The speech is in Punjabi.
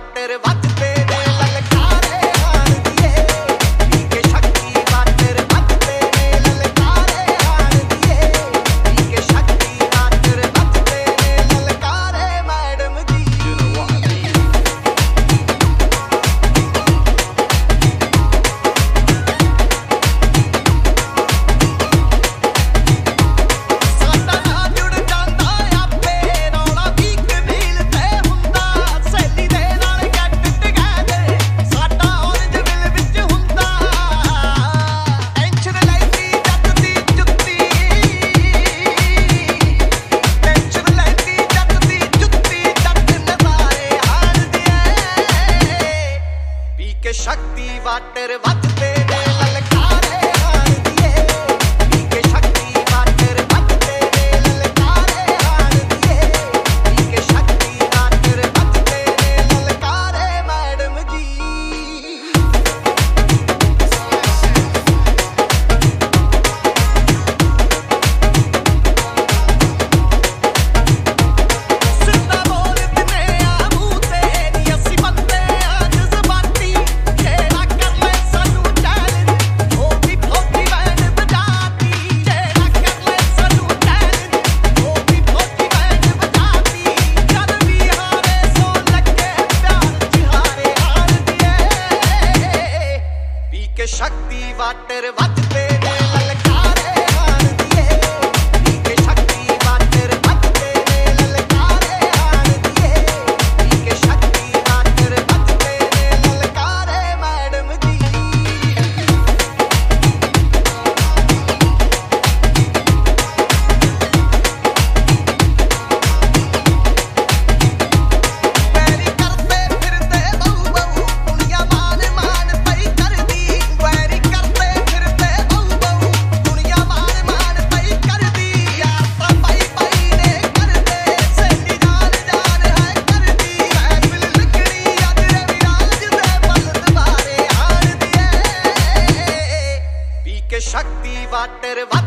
ਵਾਟਰ ਵੱਜਦੇ ਨੇ ਲਲਕਾਰੇ ਹਾਣਦੀਏ ਪੀ ਕੇ ਸ਼ਕਤੀ ਵਾਟਰ ਵੱਜਦੇ ਨੇ ਲਲਕਾਰੇ ਹਾਣਦੀਏ ਪੀ ਕੇ ਸ਼ਕਤੀ ਵਾਟਰ ਵੱਜਦੇ ਨੇ ਲਲਕਾਰੇ ਮੈਡਮ ਜੀ ਸ਼ਕਤੀ ਵਾਟਰ ਵੱਜਦੇ ਨੇ ਲਲਕਾਰੇ ਹਾਣਦੀਏ ਪੀ ਕੇ ਸ਼ਕਤੀ ਵਾਟਰ ਵੱਜਦੇ ਨੇ ਲਲਕਾਰੇ ਹਾਣਦੀਏ ਪੀ ਕੇ ਸ਼ਕਤੀ ਵਾਟਰ ਵੱਜਦੇ ਨੇ ਲਲਕਾਰੇ ਮੈਡਮ ਜੀ ਸ਼ਕਤੀ ਵਾਟਰ ਵੱਜਦੇ ਨੇ ਲਲਕਾਰੇ ਹਾਣਦੀਏ ਪੀ ਕੇ ਸ਼ਕਤੀ ਵਾਟਰ ਵੱਜਦੇ ਨੇ ਲਲਕਾਰੇ ਹਾਣਦੀਏ ਪੀ ਕੇ ਸ਼ਕਤੀ ਵਾਟਰ ਵੱਜਦੇ ਨੇ ਲਲਕਾਰੇ ਮੈਡਮ ਜੀ ਸ਼ਕਤੀ ਵਾਟਰ